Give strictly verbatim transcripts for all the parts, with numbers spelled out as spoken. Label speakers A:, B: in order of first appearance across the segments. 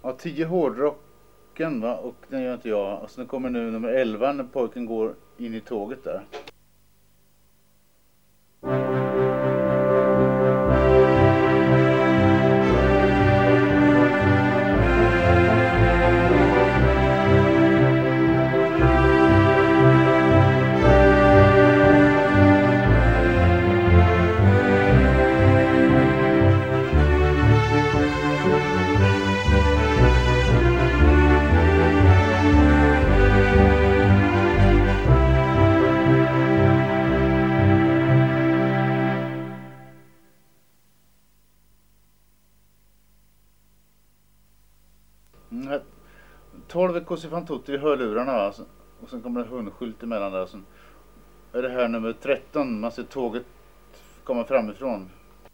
A: Ja, tio hårdrocken va, och den gör inte jag. Och sen kommer nu nummer elva när pojken går in i tåget där. tolv Così fan tutti i hörlurarna va? Och sen kommer det hundskylt emellan där. Sen är det här nummer tretton. Man ser tåget komma framifrån.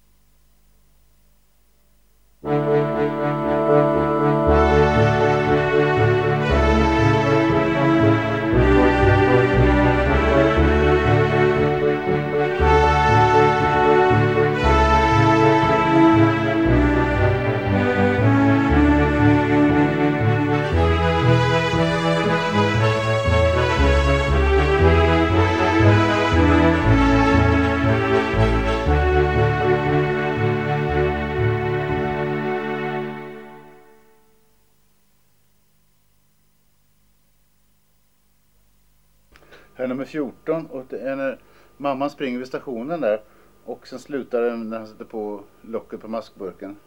A: Här är nummer fjorton och det är när mamman springer vid stationen där och sen slutar det när han sätter på locket på maskburken.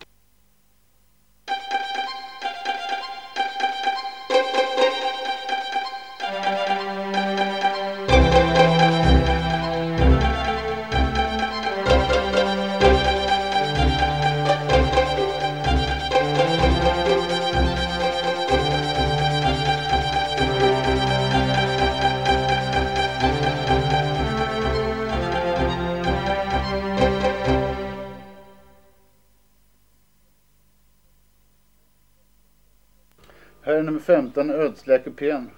A: Här är nummer femton, ödsliga kupén.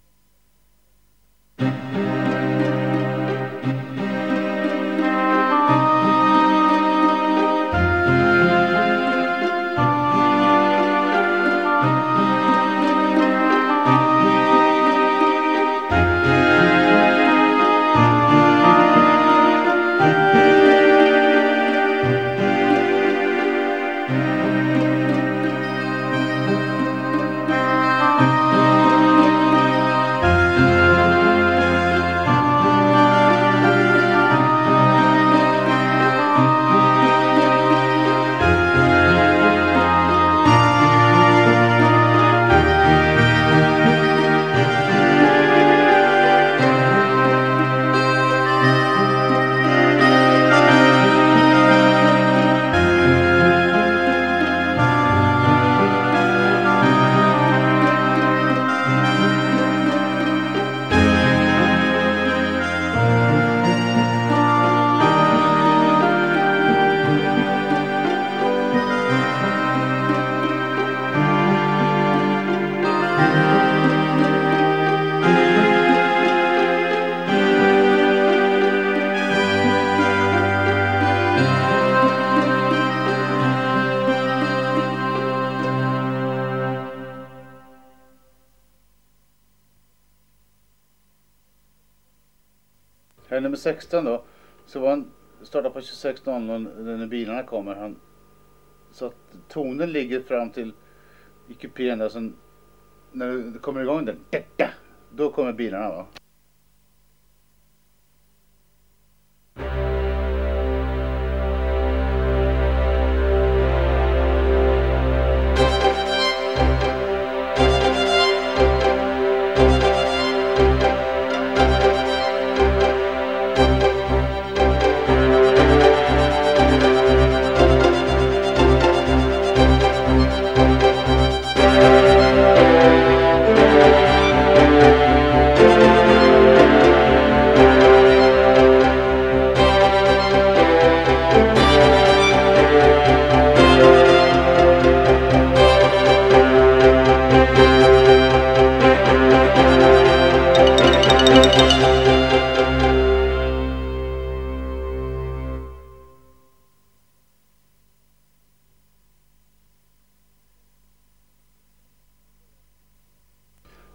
A: Här är nummer sexton då. Så var han startar på tjugosex noll noll när bilarna kommer. Han, så att tonen ligger fram till i kupén där. Sen, när det kommer igång den, då kommer bilarna va.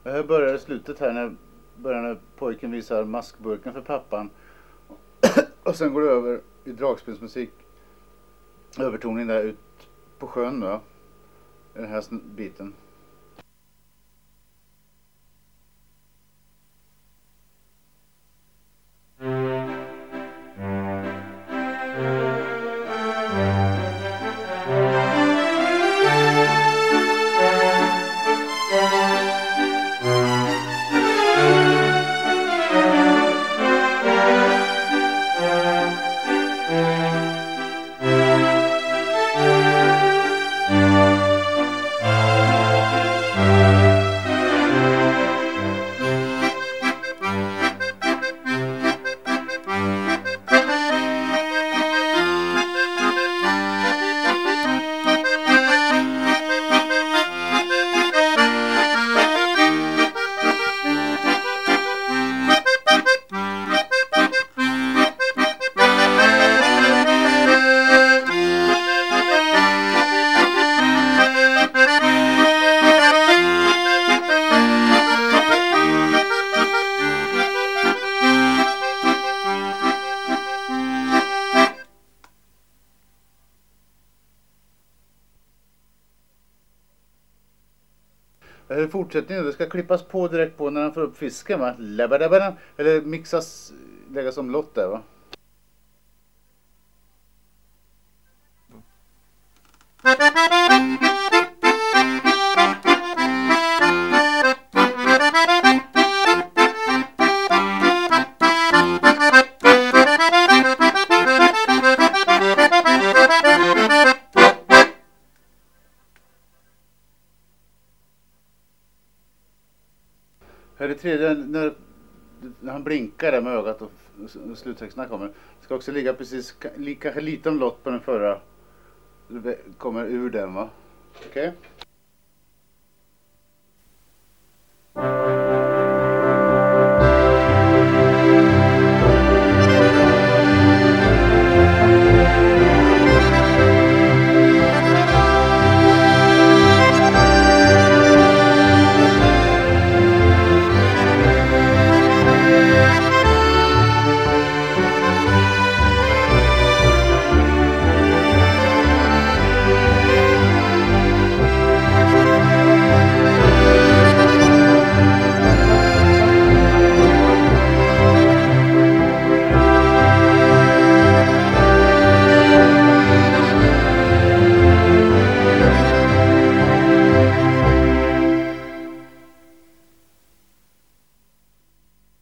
A: Här börjar det slutet här när, börjar när pojken visar maskburken för pappan. Och sen går det över i dragspelsmusik. Övertoning där ut på sjön då. I den här biten. Det här är fortsättningen. Det ska klippas på direkt på när han får upp fisken, va? Labadabada. Eller mixas, läggas som lott där, va? Här är tredje, när, när han blinkar där med ögat och sluttexterna kommer. Det ska också ligga precis, kanske lite om lott på den förra. Det kommer ur den, va? Okej? Okay.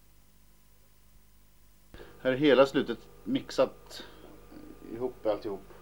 A: Här är hela slutet mixat ihop alltihop.